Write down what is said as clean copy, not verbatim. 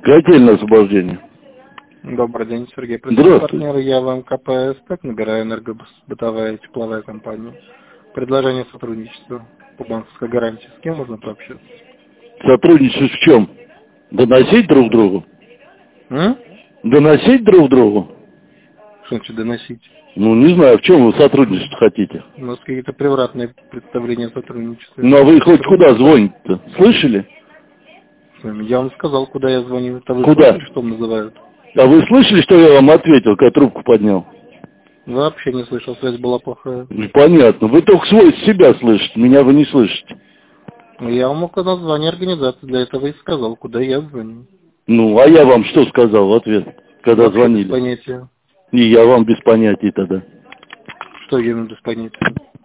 Котельное освобождение. Добрый день, Сергей. Здравствуйте. Партнер, я вам КПС, набираю энергобытовая тепловая компания. Предложение сотрудничества по банковской гарантии. С кем можно пообщаться? Сотрудничать в чем? Доносить друг другу? Доносить друг другу? Что значит доносить? Ну, не знаю, в чем вы сотрудничать хотите? У нас какие-то превратные представления о сотрудничестве. Ну, а вы хоть куда звоните-то? Слышали? Я вам сказал, куда я звоню. Это вы Куда? слышали, что называют? А вы слышали, что я вам ответил, когда трубку поднял? Вообще не слышал, связь была плохая. Понятно. Вы только свой себя слышите, меня вы не слышите. Я вам мог название организации, для этого и сказал, куда я звоню. Ну, а я вам что сказал в ответ, когда Вообще звонили? без понятия. И я вам без понятия тогда. Что именно без понятия?